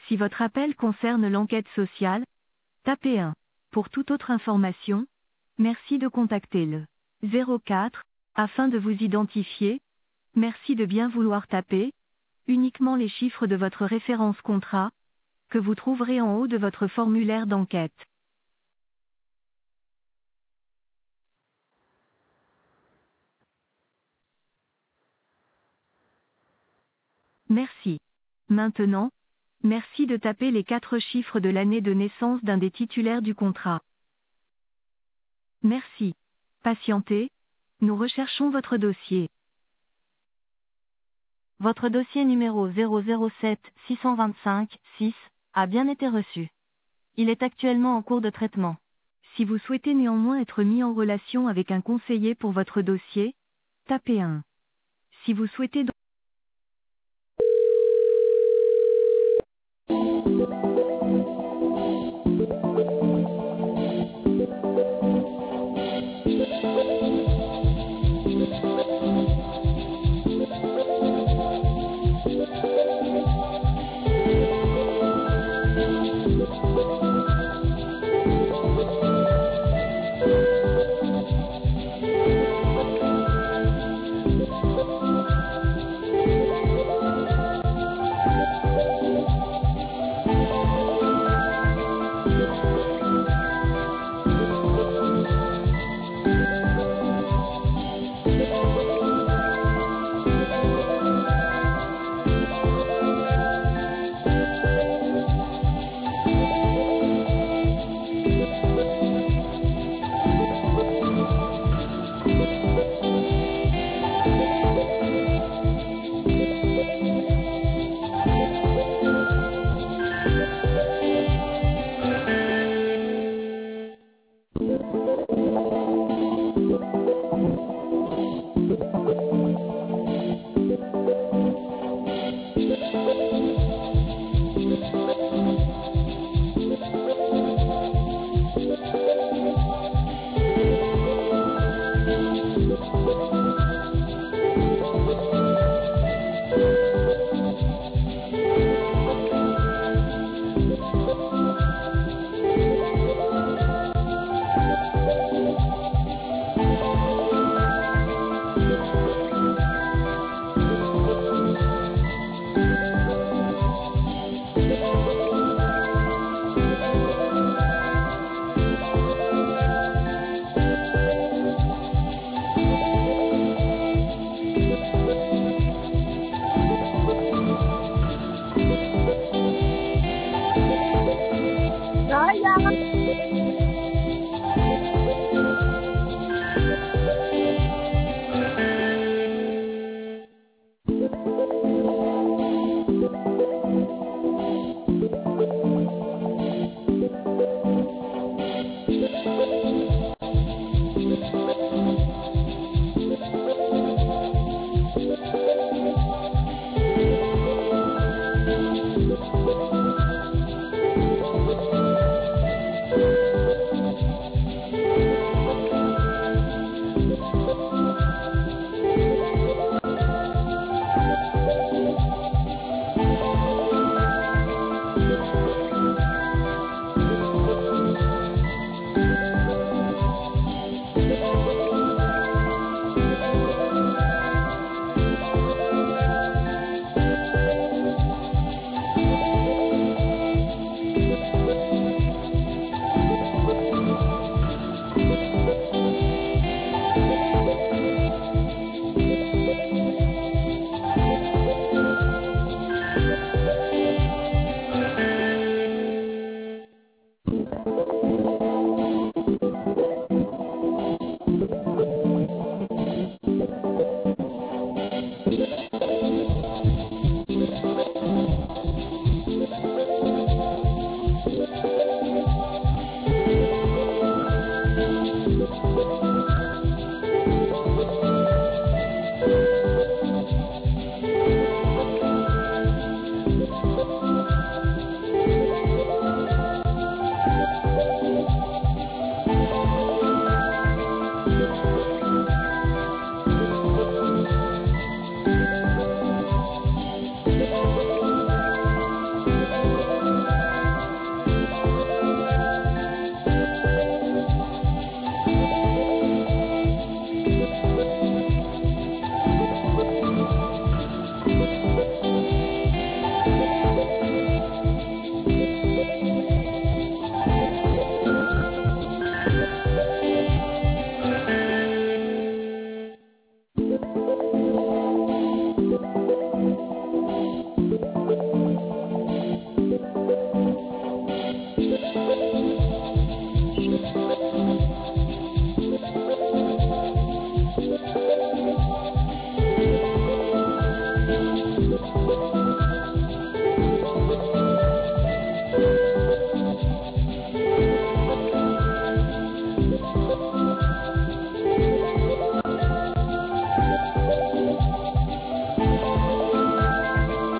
Si votre appel concerne l'enquête sociale, tapez 1. Pour toute autre information, merci de contacter le 04 afin de vous identifier. Merci de bien vouloir taper uniquement les chiffres de votre référence contrat que vous trouverez en haut de votre formulaire d'enquête. Merci. Maintenant, merci de taper les 4 chiffres de l'année de naissance d'un des titulaires du contrat. Merci. Patientez, nous recherchons votre dossier. Votre dossier numéro 007 625 6 a bien été reçu. Il est actuellement en cours de traitement. Si vous souhaitez néanmoins être mis en relation avec un conseiller pour votre dossier, tapez 1. Si vous souhaitez